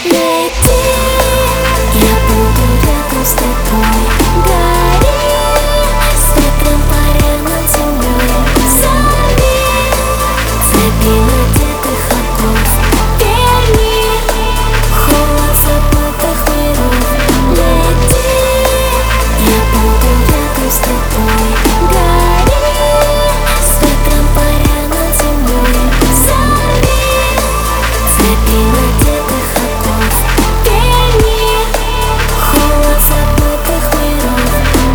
Лети, я буду рядом с тобой. Гори, с ветром паря над землей. Зови надетых оков. Верни холод забытых миров. Лети, я буду рядом с тобой. Гори, с ветром паря над землей. Зови надетых оков. Верни холод забытых миров.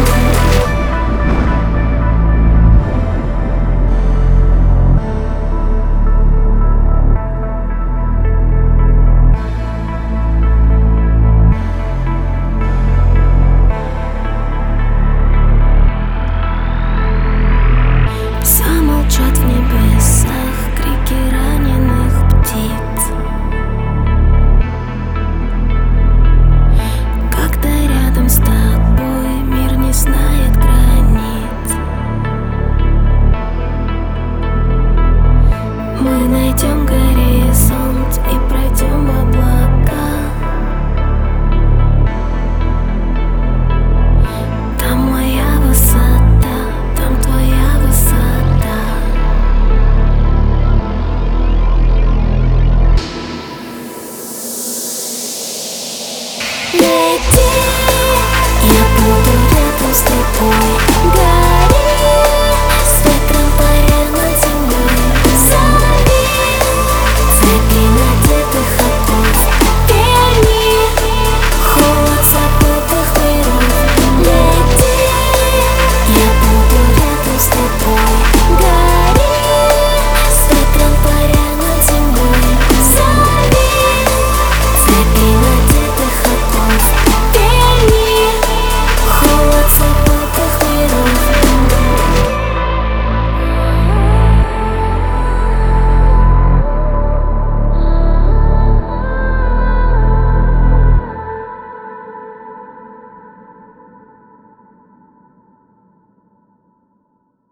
Замолчат в небесах крики раненых птиц, когда рядом с тобой мир не знает границ. Мы найдем горизонт и пройдем в облака. Там моя высота, там твоя высота. Лети, я буду рядом с тобой.